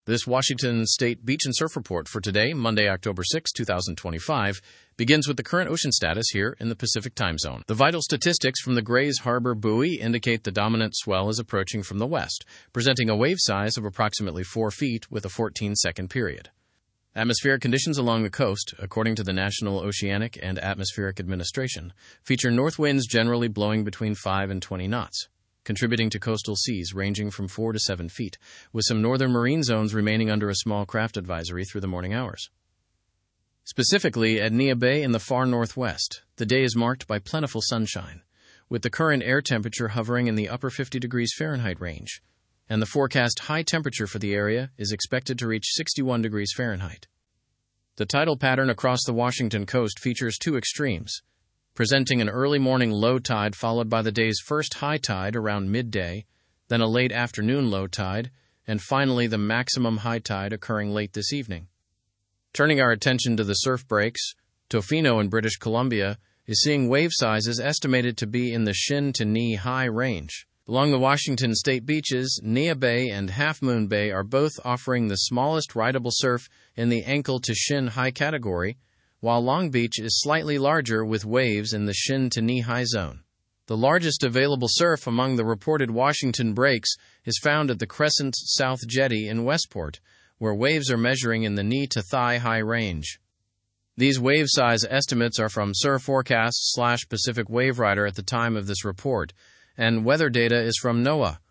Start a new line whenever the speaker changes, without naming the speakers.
This Washington State Beach and Surf Report for today, Monday, October 6, 2025, begins with the current ocean status here in the Pacific time zone. The vital statistics from the Grays Harbor buoy indicate the dominant swell is approaching from the west, presenting a wave size of approximately 4 feet with a 14-second period. Atmospheric conditions along the coast, according to the National Oceanic and Atmospheric Administration, feature north winds generally blowing between 5 and 20 knots. Contributing to coastal seas ranging from 4 to 7 feet, with some northern marine zones remaining under a small craft advisory through the morning hours. Specifically, at Neah Bay in the far northwest, the day is marked by plentiful sunshine, with the current air temperature hovering in the upper 50 degrees Fahrenheit range, and the forecast high temperature for the area is expected to reach 61 degrees Fahrenheit. The tidal pattern across the Washington coast features two extremes, presenting an early morning low tide followed by the day's first high tide around midday, then a late afternoon low tide, and finally the maximum high tide occurring late this evening. Turning our attention to the surf breaks, Tofino in British Columbia is seeing wave sizes estimated to be in the shin to knee high range. Along the Washington State beaches, Neah Bay and Half Moon Bay are both offering the smallest rideable surf in the ankle to shin high category, while Long Beach is slightly larger with waves in the shin to knee-high zone. The largest available surf among the reported Washington breaks is found at the Crescent South Jetty in Westport, where waves are measuring in the knee-to-thigh-high range. These wave size estimates are from Surf Forecast / Pacific Wave Rider at the time of this report, and weather data is from NOAA,